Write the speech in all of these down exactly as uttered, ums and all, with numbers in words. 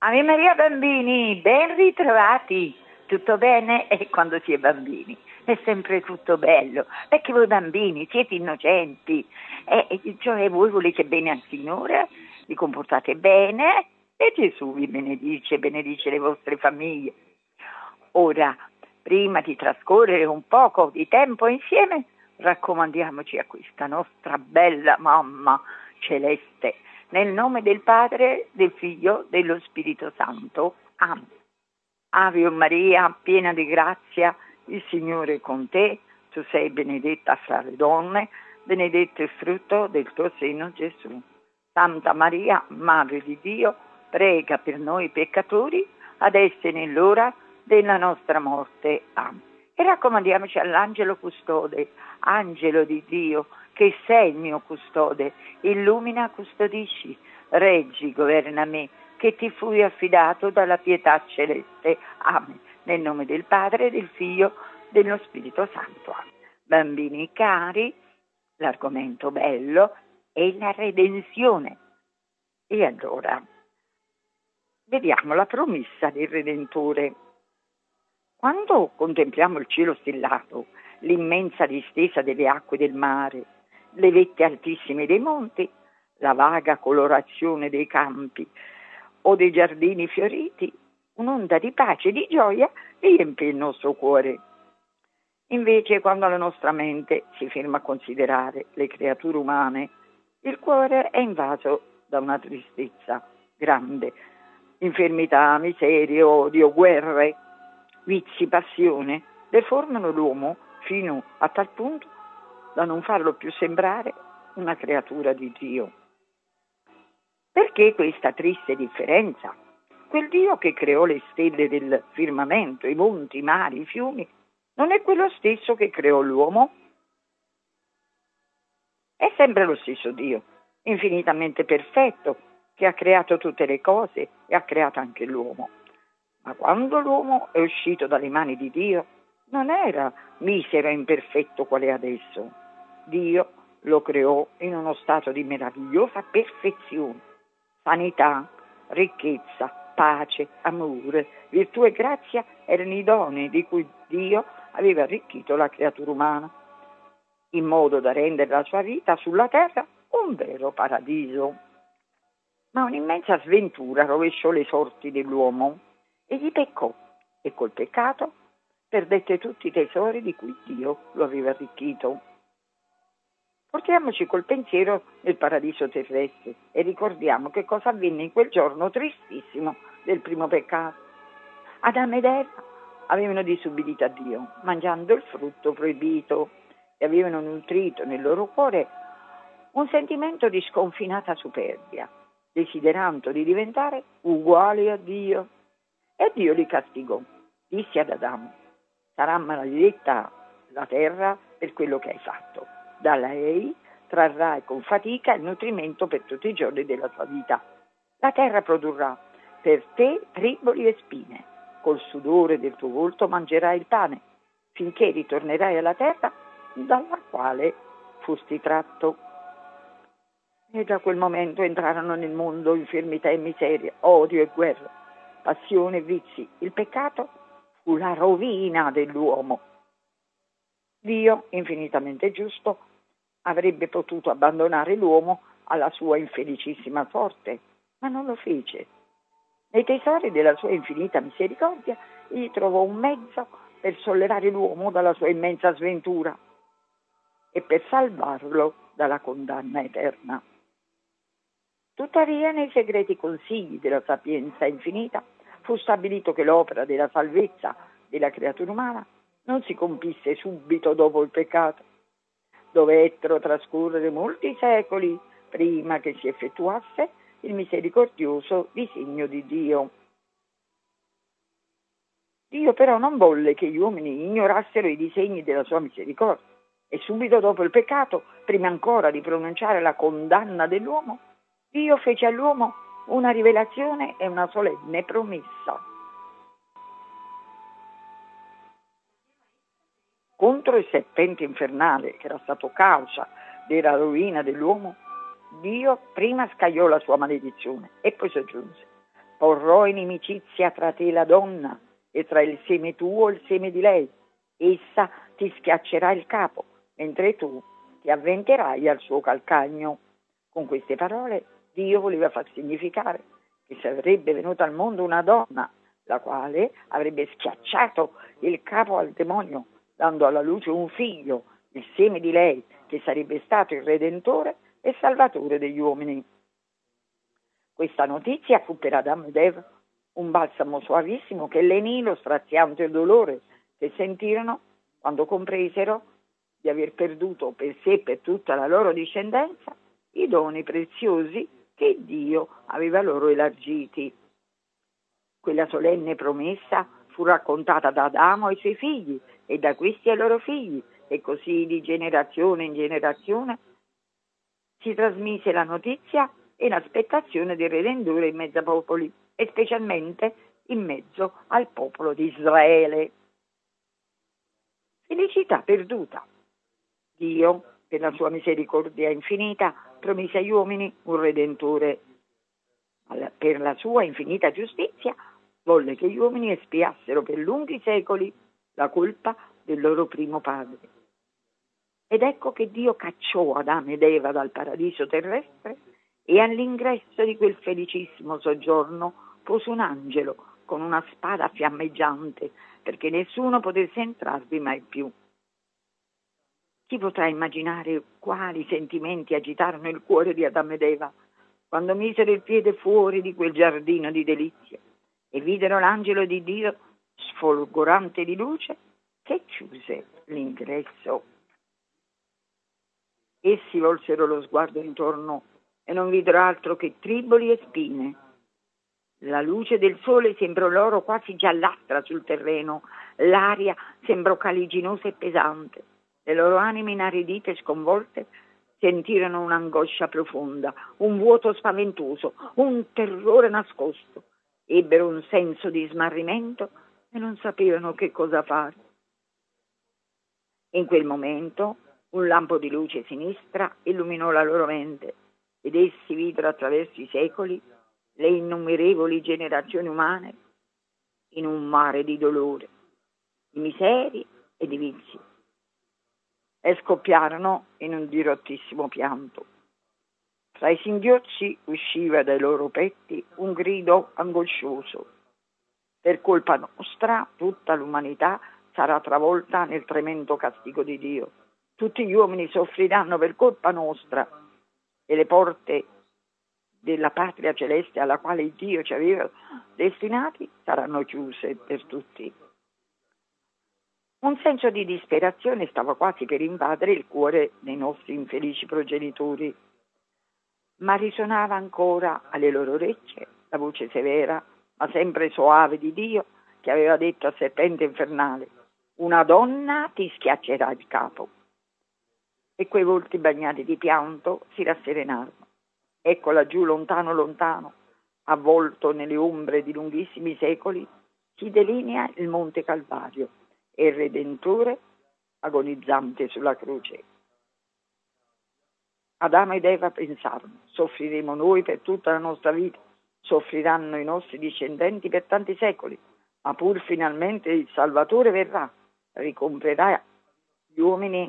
Ave Maria bambini, ben ritrovati. Tutto bene? E quando si è bambini è sempre tutto bello, perché voi bambini siete innocenti, e, cioè voi volete bene al Signore, vi comportate bene e Gesù vi benedice, benedice le vostre famiglie. Ora, prima di trascorrere un poco di tempo insieme, raccomandiamoci a questa nostra bella mamma celeste, nel nome del Padre, del Figlio, dello Spirito Santo. Amen. Ave Maria, piena di grazia, il Signore è con te, tu sei benedetta fra le donne, benedetto il frutto del tuo seno, Gesù. Santa Maria, Madre di Dio, prega per noi peccatori, adesso e nell'ora della nostra morte. Amen. E raccomandiamoci all'angelo custode, angelo di Dio, che sei il mio custode, illumina, custodisci, reggi, governa me, che ti fui affidato dalla pietà celeste. Amen. Nel nome del Padre, del Figlio, dello Spirito Santo. Amen. Bambini cari, l'argomento bello è la redenzione. E allora, vediamo la promessa del Redentore. Quando contempliamo il cielo stellato, l'immensa distesa delle acque del mare, le vette altissime dei monti, la vaga colorazione dei campi o dei giardini fioriti, un'onda di pace e di gioia riempie il nostro cuore. Invece, quando la nostra mente si ferma a considerare le creature umane, il cuore è invaso da una tristezza grande, infermità, miserie, odio, guerre, vizi, passione, deformano l'uomo fino a tal punto da non farlo più sembrare una creatura di Dio. Perché questa triste differenza? Quel Dio che creò le stelle del firmamento, i monti, i mari, i fiumi, non è quello stesso che creò l'uomo? È sempre lo stesso Dio, infinitamente perfetto, che ha creato tutte le cose e ha creato anche l'uomo. Ma quando l'uomo è uscito dalle mani di Dio, non era misero e imperfetto qual è adesso. Dio lo creò in uno stato di meravigliosa perfezione, sanità, ricchezza, pace, amore, virtù e grazia erano i doni di cui Dio aveva arricchito la creatura umana, in modo da rendere la sua vita sulla terra un vero paradiso. Ma un'immensa sventura rovesciò le sorti dell'uomo. Egli peccò e col peccato perdette tutti i tesori di cui Dio lo aveva arricchito. Portiamoci col pensiero nel paradiso terrestre e ricordiamo che cosa avvenne in quel giorno tristissimo del primo peccato. Adamo ed Eva avevano disubbidito a Dio, mangiando il frutto proibito, e avevano nutrito nel loro cuore un sentimento di sconfinata superbia, desiderando di diventare uguali a Dio. E Dio li castigò. Disse ad Adamo: sarà maledetta la terra per quello che hai fatto. Da lei trarrai con fatica il nutrimento per tutti i giorni della tua vita. La terra produrrà per te triboli e spine. Col sudore del tuo volto mangerai il pane, finché ritornerai alla terra dalla quale fusti tratto. E da quel momento entrarono nel mondo infermità e miseria, odio e guerra, passione e vizi. Il peccato fu la rovina dell'uomo. Dio, infinitamente giusto, avrebbe potuto abbandonare l'uomo alla sua infelicissima sorte, ma non lo fece. Nei tesori della sua infinita misericordia, egli trovò un mezzo per sollevare l'uomo dalla sua immensa sventura e per salvarlo dalla condanna eterna. Tuttavia, nei segreti consigli della sapienza infinita, fu stabilito che l'opera della salvezza della creatura umana non si compisse subito dopo il peccato. Dovettero trascorrere molti secoli prima che si effettuasse il misericordioso disegno di Dio. Dio però non volle che gli uomini ignorassero i disegni della sua misericordia, e subito dopo il peccato, prima ancora di pronunciare la condanna dell'uomo, Dio fece all'uomo una rivelazione e una solenne promessa. Contro il serpente infernale, che era stato causa della rovina dell'uomo, Dio prima scagliò la sua maledizione e poi soggiunse: porrò inimicizia tra te e la donna, e tra il seme tuo e il seme di lei. Essa ti schiaccerà il capo, mentre tu ti avventerai al suo calcagno. Con queste parole Dio voleva far significare che sarebbe venuta al mondo una donna, la quale avrebbe schiacciato il capo al demonio, dando alla luce un figlio, il seme di lei, che sarebbe stato il Redentore e Salvatore degli uomini. Questa notizia fu per Adamo ed Eva un balsamo suavissimo che lenì lo straziante dolore che sentirono quando compresero di aver perduto per sé e per tutta la loro discendenza i doni preziosi che Dio aveva loro elargiti. Quella solenne promessa fu raccontata da Adamo ai suoi figli e da questi ai loro figli, e così di generazione in generazione si trasmise la notizia e l'aspettazione del Redentore in mezzo ai popoli, e specialmente in mezzo al popolo di Israele. Felicità perduta. Dio, per la sua misericordia infinita, promise agli uomini un Redentore. Per la sua infinita giustizia volle che gli uomini espiassero per lunghi secoli la colpa del loro primo padre. Ed ecco che Dio cacciò Adamo ed Eva dal paradiso terrestre e all'ingresso di quel felicissimo soggiorno pose un angelo con una spada fiammeggiante, perché nessuno potesse entrarvi mai più. Chi potrà immaginare quali sentimenti agitarono il cuore di Adamo ed Eva quando misero il piede fuori di quel giardino di delizie e videro l'angelo di Dio sfolgorante di luce che chiuse l'ingresso. Essi volsero lo sguardo intorno e non videro altro che triboli e spine. La luce del sole sembrò loro quasi giallastra sul terreno, l'aria sembrò caliginosa e pesante. Le loro anime inaridite e sconvolte sentirono un'angoscia profonda, un vuoto spaventoso, un terrore nascosto. Ebbero un senso di smarrimento e non sapevano che cosa fare. In quel momento un lampo di luce sinistra illuminò la loro mente ed essi videro attraverso i secoli le innumerevoli generazioni umane in un mare di dolore, di miserie e di vizi. E scoppiarono in un dirottissimo pianto. Tra i singhiozzi usciva dai loro petti un grido angoscioso. Per colpa nostra tutta l'umanità sarà travolta nel tremendo castigo di Dio. Tutti gli uomini soffriranno per colpa nostra e le porte della patria celeste alla quale Dio ci aveva destinati saranno chiuse per tutti. Un senso di disperazione stava quasi per invadere il cuore dei nostri infelici progenitori, ma risuonava ancora alle loro orecchie la voce severa, ma sempre soave di Dio, che aveva detto al serpente infernale: una donna ti schiaccerà il capo. E quei volti bagnati di pianto si rasserenarono. Ecco laggiù, lontano lontano, avvolto nelle ombre di lunghissimi secoli, si delinea il Monte Calvario e il Redentore agonizzante sulla croce. Adamo ed Eva pensarono: soffriremo noi per tutta la nostra vita, soffriranno i nostri discendenti per tanti secoli, ma pur finalmente il Salvatore verrà, ricomprerà gli uomini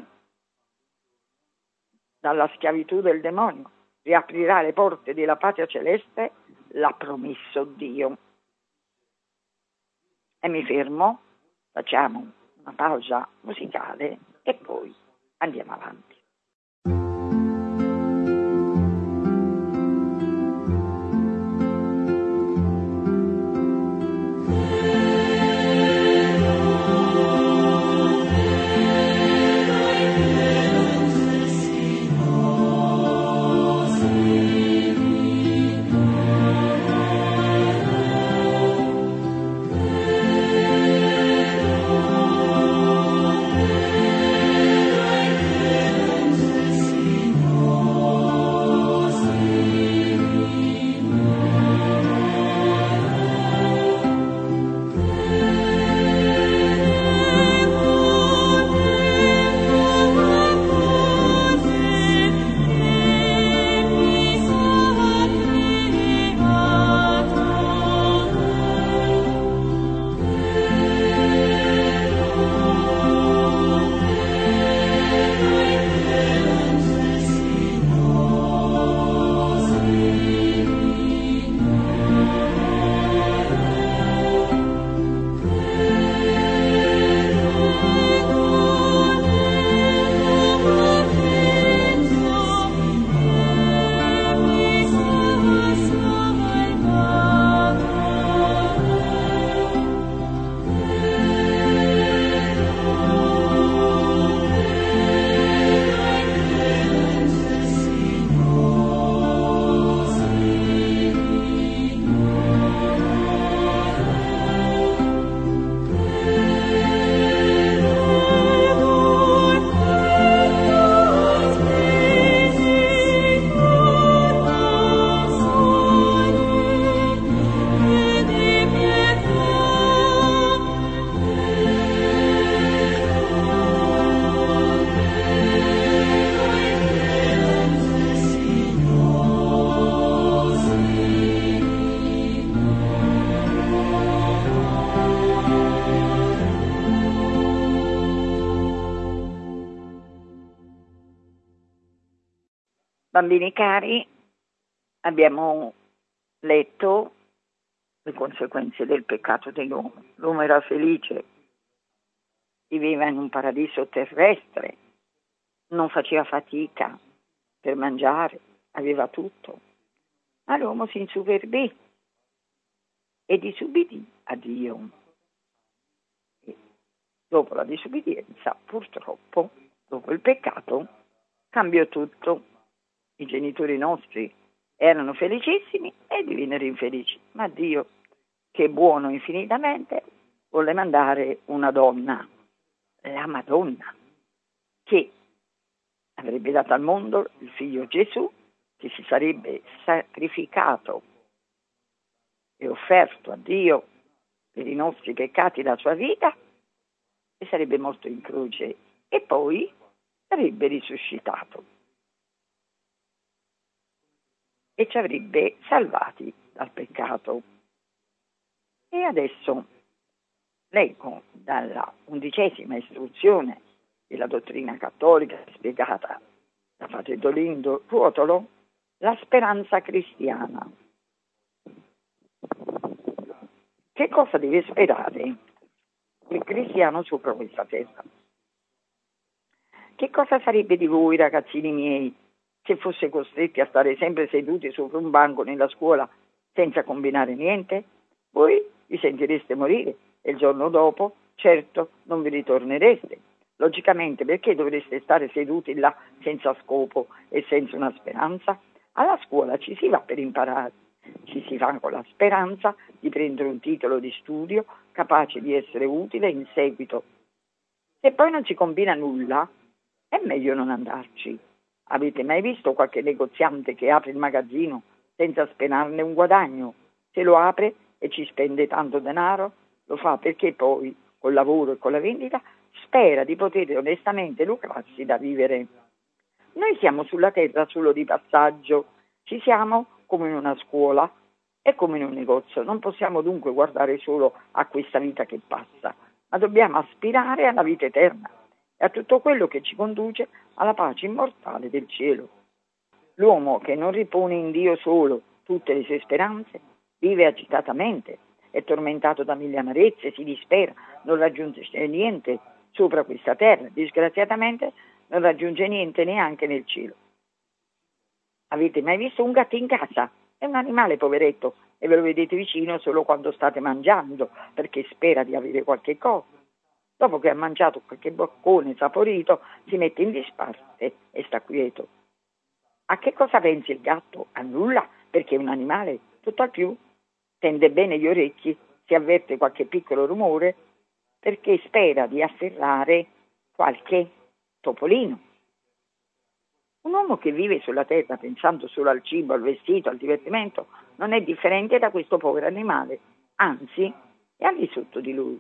dalla schiavitù del demonio, riaprirà le porte della patria celeste, l'ha promesso Dio. E mi fermo, facciamo una pausa musicale e poi andiamo avanti. Yeah. Bambini cari, abbiamo letto le conseguenze del peccato dell'uomo. L'uomo era felice, viveva in un paradiso terrestre, non faceva fatica per mangiare, aveva tutto. Ma l'uomo si insuperbì e disubbidì a Dio. E dopo la disubbidienza, purtroppo, dopo il peccato, cambiò tutto. I genitori nostri erano felicissimi e divennero infelici, ma Dio, che è buono infinitamente, volle mandare una donna, la Madonna, che avrebbe dato al mondo il figlio Gesù, che si sarebbe sacrificato e offerto a Dio per i nostri peccati la sua vita e sarebbe morto in croce e poi sarebbe risuscitato e ci avrebbe salvati dal peccato. E adesso leggo dalla undicesima istruzione della dottrina cattolica spiegata da Padre Dolindo Ruotolo, la speranza cristiana. Che cosa deve sperare il cristiano sopra questa terra? Che cosa sarebbe di voi, ragazzini miei, se fosse costretti a stare sempre seduti sopra un banco nella scuola senza combinare niente? Voi vi sentireste morire e il giorno dopo, certo, non vi ritornereste. Logicamente, perché dovreste stare seduti là senza scopo e senza una speranza? Alla scuola ci si va per imparare, ci si va con la speranza di prendere un titolo di studio capace di essere utile in seguito. Se poi non si combina nulla, è meglio non andarci. Avete mai visto qualche negoziante che apre il magazzino senza sperarne un guadagno? Se lo apre e ci spende tanto denaro, lo fa perché poi, col lavoro e con la vendita, spera di poter onestamente lucrarsi da vivere. Noi siamo sulla terra solo di passaggio, ci siamo come in una scuola e come in un negozio. Non possiamo dunque guardare solo a questa vita che passa, ma dobbiamo aspirare alla vita eterna e a tutto quello che ci conduce alla pace immortale del cielo. L'uomo che non ripone in Dio solo tutte le sue speranze vive agitatamente, è tormentato da mille amarezze, si dispera, non raggiunge niente sopra questa terra, disgraziatamente non raggiunge niente neanche nel cielo. Avete mai visto un gatto in casa? È un animale, poveretto, e ve lo vedete vicino solo quando state mangiando, perché spera di avere qualche cosa. Dopo che ha mangiato qualche boccone saporito, si mette in disparte e sta quieto. A che cosa pensi il gatto? A nulla, perché è un animale, tutto al più. Tende bene gli orecchi, si avverte qualche piccolo rumore, perché spera di afferrare qualche topolino. Un uomo che vive sulla terra pensando solo al cibo, al vestito, al divertimento, non è differente da questo povero animale, anzi, è al di sotto di lui.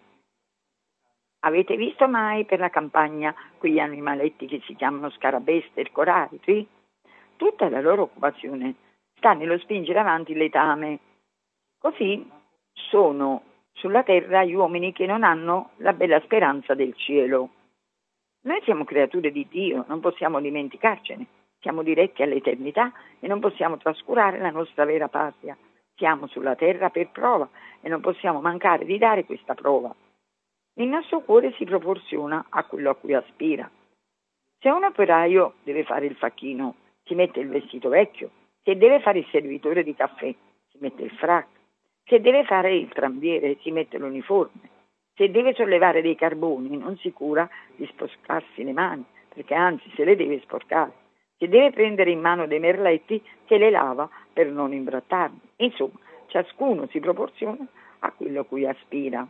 Avete visto mai per la campagna quegli animaletti che si chiamano scarabei, stercorati? Tutta la loro occupazione sta nello spingere avanti il letame. Così sono sulla terra gli uomini che non hanno la bella speranza del cielo. Noi siamo creature di Dio, non possiamo dimenticarcene, siamo diretti all'eternità e non possiamo trascurare la nostra vera patria. Siamo sulla terra per prova e non possiamo mancare di dare questa prova. Il nostro cuore si proporziona a quello a cui aspira. Se un operaio deve fare il facchino, si mette il vestito vecchio. Se deve fare il servitore di caffè, si mette il frac. Se deve fare il trambiere, si mette l'uniforme. Se deve sollevare dei carboni, non si cura di sporcarsi le mani, perché anzi se le deve sporcare. Se deve prendere in mano dei merletti, se le lava per non imbrattarli. Insomma, ciascuno si proporziona a quello a cui aspira.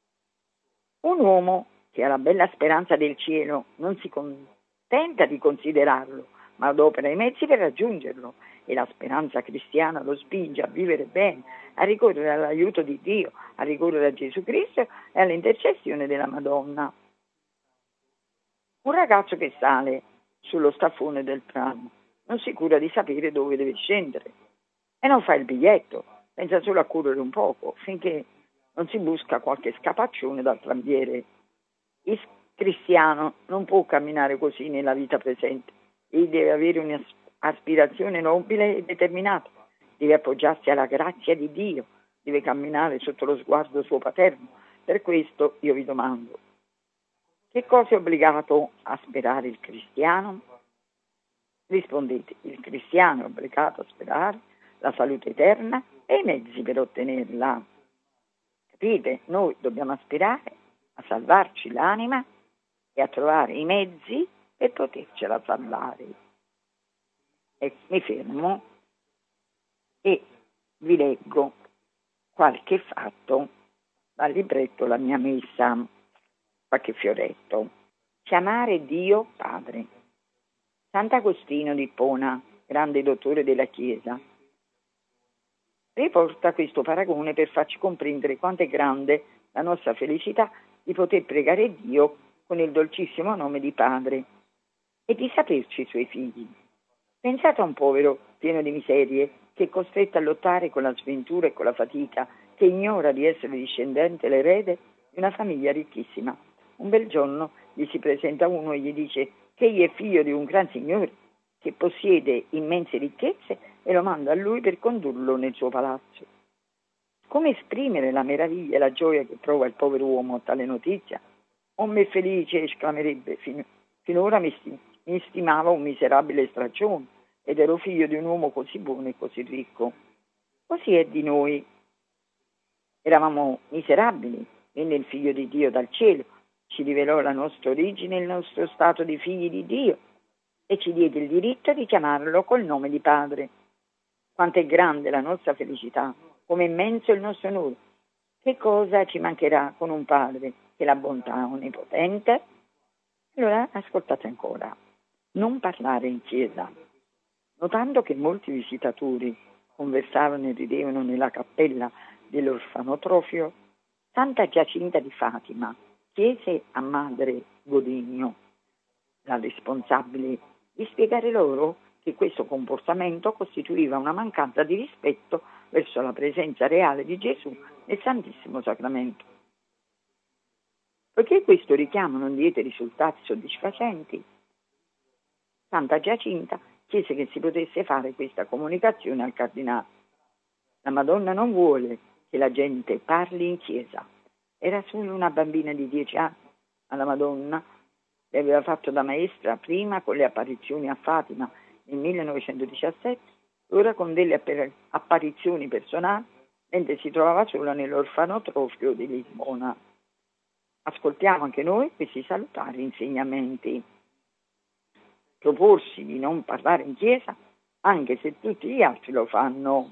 Un uomo che ha la bella speranza del cielo non si contenta di considerarlo, ma adopera i mezzi per raggiungerlo, e la speranza cristiana lo spinge a vivere bene, a ricorrere all'aiuto di Dio, a ricorrere a Gesù Cristo e all'intercessione della Madonna. Un ragazzo che sale sullo staffone del tram non si cura di sapere dove deve scendere e non fa il biglietto, pensa solo a correre un poco finché non si busca qualche scapaccione dal tramviere. Il cristiano non può camminare così nella vita presente, egli deve avere aspirazione nobile e determinata, deve appoggiarsi alla grazia di Dio, deve camminare sotto lo sguardo suo paterno. Per questo io vi domando, che cosa è obbligato a sperare il cristiano? Rispondete, il cristiano è obbligato a sperare la salute eterna e i mezzi per ottenerla. Capite? Noi dobbiamo aspirare a salvarci l'anima e a trovare i mezzi per potercela salvare. E mi fermo e vi leggo qualche fatto dal libretto La mia messa, qualche fioretto. Chiamare Dio Padre. Sant'Agostino di Ippona, grande dottore della Chiesa, riporta questo paragone per farci comprendere quanto è grande la nostra felicità di poter pregare Dio con il dolcissimo nome di Padre e di saperci suoi figli. Pensate a un povero pieno di miserie che è costretto a lottare con la sventura e con la fatica, che ignora di essere discendente l'erede di una famiglia ricchissima. Un bel giorno gli si presenta uno e gli dice che egli è figlio di un gran signore che possiede immense ricchezze e lo manda a lui per condurlo nel suo palazzo. Come esprimere la meraviglia e la gioia che prova il povero uomo a tale notizia? Oh me felice, esclamerebbe, fin- finora mi, sti- mi stimavo un miserabile straccione ed ero figlio di un uomo così buono e così ricco. Così è di noi. Eravamo miserabili, venne il figlio di Dio dal cielo, ci rivelò la nostra origine e il nostro stato di figli di Dio e ci diede il diritto di chiamarlo col nome di Padre. Quanto è grande la nostra felicità, come immenso il nostro onore. Che cosa ci mancherà con un Padre che la bontà onnipotente? Allora ascoltate ancora. Non parlare in chiesa. Notando che molti visitatori conversavano e ridevano nella cappella dell'orfanotrofio, Santa Giacinta di Fatima chiese a Madre Godinio, la responsabile, di spiegare loro che questo comportamento costituiva una mancanza di rispetto verso la presenza reale di Gesù nel Santissimo Sacramento. Poiché questo richiamo non diede risultati soddisfacenti, Santa Giacinta chiese che si potesse fare questa comunicazione al cardinale. La Madonna non vuole che la gente parli in chiesa. Era solo una bambina di dieci anni, ma la Madonna le aveva fatto da maestra prima con le apparizioni a Fatima nel millenovecentodiciassette, ora con delle apparizioni personali mentre si trovava sola nell'orfanotrofio di Lisbona. Ascoltiamo anche noi questi salutari insegnamenti. Proporsi di non parlare in chiesa anche se tutti gli altri lo fanno.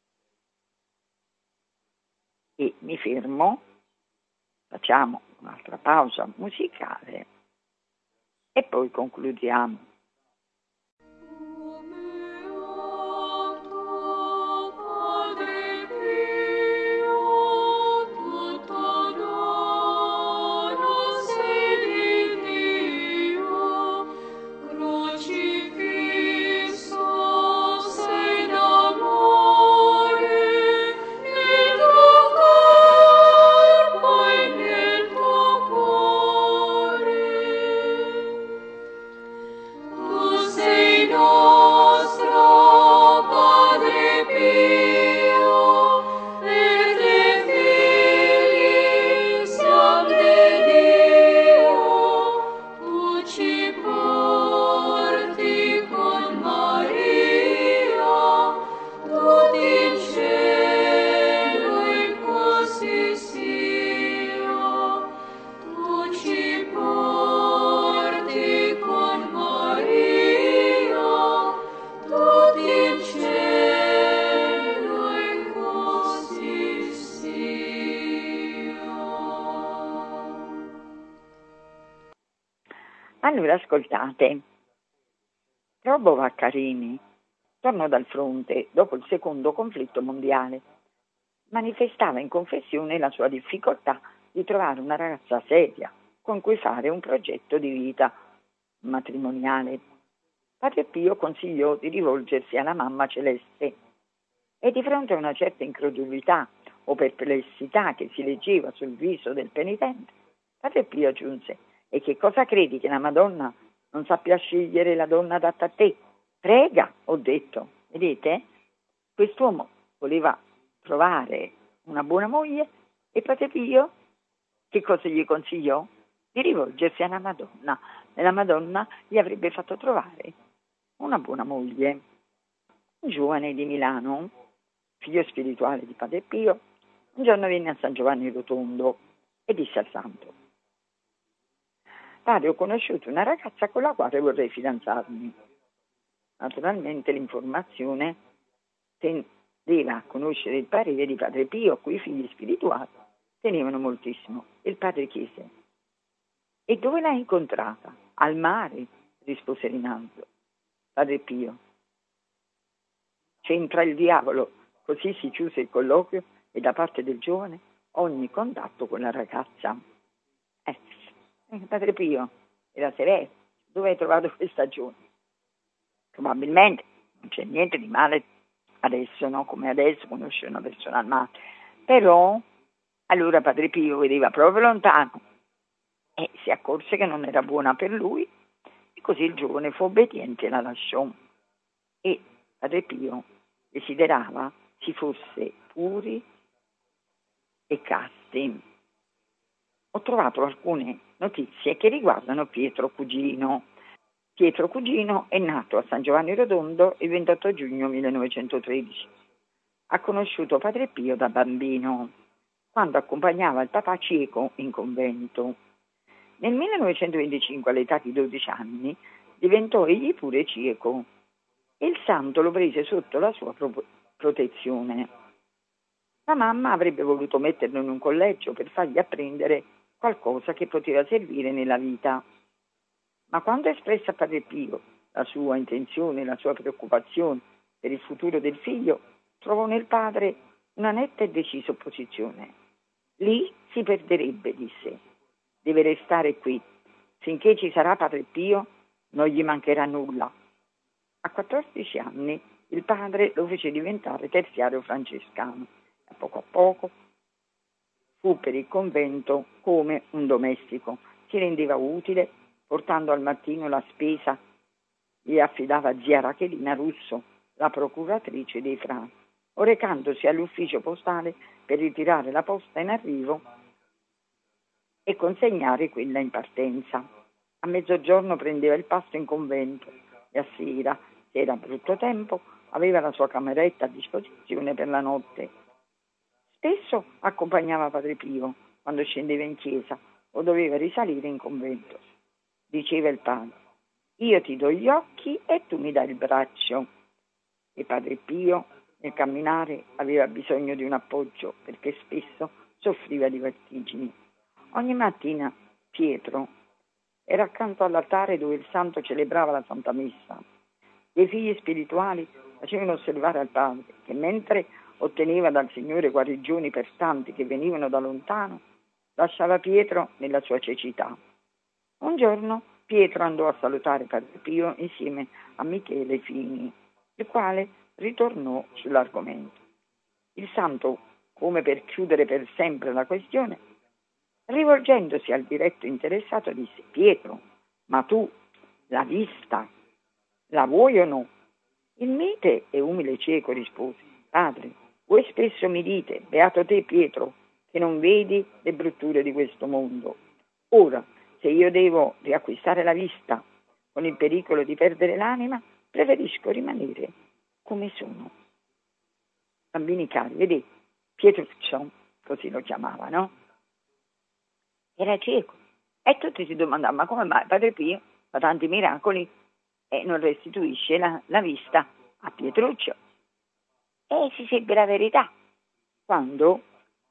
E mi fermo, facciamo un'altra pausa musicale e poi concludiamo. Allora ascoltate, Robbo Vaccarini tornò dal fronte dopo il secondo conflitto mondiale. Manifestava in confessione la sua difficoltà di trovare una ragazza seria con cui fare un progetto di vita matrimoniale. Padre Pio consigliò di rivolgersi alla mamma celeste e di fronte a una certa incredulità o perplessità che si leggeva sul viso del penitente, Padre Pio aggiunse: e che cosa credi, che la Madonna non sappia scegliere la donna adatta a te? Prega, ho detto, vedete? Quest'uomo voleva trovare una buona moglie e Padre Pio che cosa gli consigliò? Di rivolgersi alla Madonna e la Madonna gli avrebbe fatto trovare una buona moglie. Un giovane di Milano, figlio spirituale di Padre Pio, un giorno venne a San Giovanni Rotondo e disse al santo: Padre, ho conosciuto una ragazza con la quale vorrei fidanzarmi. Naturalmente l'informazione tendeva a conoscere il parere di Padre Pio, a cui i figli spirituali tenevano moltissimo. Il padre chiese: e dove l'hai incontrata? Al mare, rispose Rinaldo. Padre Pio: c'entra il diavolo. Così si chiuse il colloquio e da parte del giovane ogni contatto con la ragazza. Eh, Padre Pio era severo. Dove hai trovato questa giovane? Probabilmente non c'è niente di male adesso, no? Come adesso conoscere una persona al mare. Però allora Padre Pio vedeva proprio lontano e si accorse che non era buona per lui e così il giovane fu obbediente e la lasciò. E Padre Pio desiderava si fosse puri e casti. Ho trovato alcune notizie che riguardano Pietro Cugino. Pietro Cugino è nato a San Giovanni Rotondo il ventotto giugno millenovecentotredici. Ha conosciuto Padre Pio da bambino, quando accompagnava il papà cieco in convento. Nel millenovecentoventicinque, all'età di dodici anni, diventò egli pure cieco e il santo lo prese sotto la sua pro- protezione. La mamma avrebbe voluto metterlo in un collegio per fargli apprendere qualcosa che poteva servire nella vita. Ma quando espresse a Padre Pio la sua intenzione, la sua preoccupazione per il futuro del figlio, trovò nel padre una netta e decisa opposizione. Lì si perderebbe, disse. Deve restare qui. Finché ci sarà Padre Pio non gli mancherà nulla. A quattordici anni il padre lo fece diventare terziario francescano. A poco a poco fu per il convento come un domestico. Si rendeva utile portando al mattino la spesa, gli affidava zia Rachelina Russo, la procuratrice dei frati, o recandosi all'ufficio postale per ritirare la posta in arrivo e consegnare quella in partenza. A mezzogiorno prendeva il pasto in convento e a sera, se era brutto tempo, aveva la sua cameretta a disposizione per la notte. Spesso accompagnava Padre Pio quando scendeva in chiesa o doveva risalire in convento. Diceva il padre: io ti do gli occhi e tu mi dai il braccio. E Padre Pio nel camminare aveva bisogno di un appoggio perché spesso soffriva di vertigini. Ogni mattina Pietro era accanto all'altare dove il santo celebrava la Santa Messa. I figli spirituali facevano osservare al padre che mentre otteneva dal Signore guarigioni per tanti che venivano da lontano, lasciava Pietro nella sua cecità. Un giorno Pietro andò a salutare Padre Pio insieme a Michele Fini, il quale ritornò sull'argomento. Il santo, come per chiudere per sempre la questione, rivolgendosi al diretto interessato, disse: Pietro, ma tu la vista la vuoi o no? Il mite e umile cieco rispose: Padre, voi spesso mi dite, beato te Pietro, che non vedi le brutture di questo mondo. Ora, se io devo riacquistare la vista con il pericolo di perdere l'anima, preferisco rimanere come sono. Bambini cari, vedete, Pietruccio, così lo chiamavano, era cieco. E tutti si domandavano: ma come mai Padre Pio fa tanti miracoli e non restituisce la, la vista a Pietruccio? E si seppe la verità quando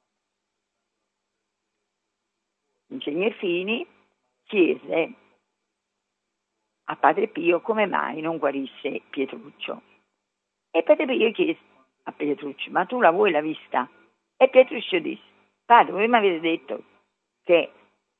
Ingegner Fini chiese a Padre Pio come mai non guarisse Pietruccio. E Padre Pio chiese a Pietruccio: ma tu la vuoi la vista? E Pietruccio disse: Padre, voi mi avete detto che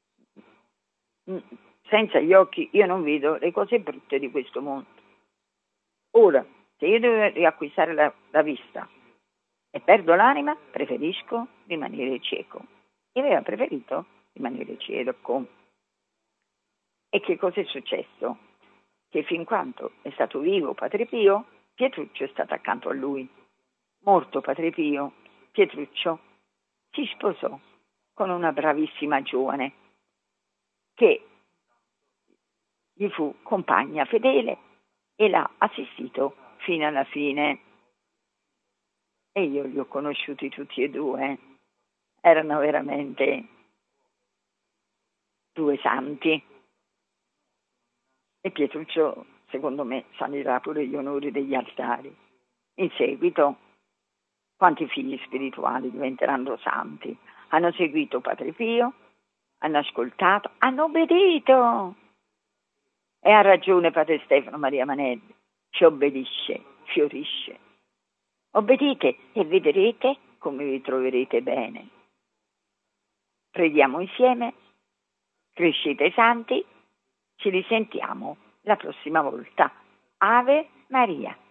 senza gli occhi io non vedo le cose brutte di questo mondo. Ora, se io devo riacquistare la, la vista e perdo l'anima, preferisco rimanere cieco. E aveva preferito rimanere cieco. E che cosa è successo? che fin quando è stato vivo Padre Pio, Pietruccio è stato accanto a lui. Morto Padre Pio, Pietruccio si sposò con una bravissima giovane che gli fu compagna fedele e l'ha assistito fino alla fine. E io li ho conosciuti tutti e due, erano veramente due santi. E Pietruccio, secondo me, salirà pure gli onori degli altari. In seguito, quanti figli spirituali diventeranno santi? Hanno seguito Padre Pio, hanno ascoltato, hanno obbedito. E ha ragione Padre Stefano Maria Manelli, ci obbedisce, fiorisce. Obbedite e vedrete come vi troverete bene. Preghiamo insieme, crescete santi, ci risentiamo la prossima volta. Ave Maria.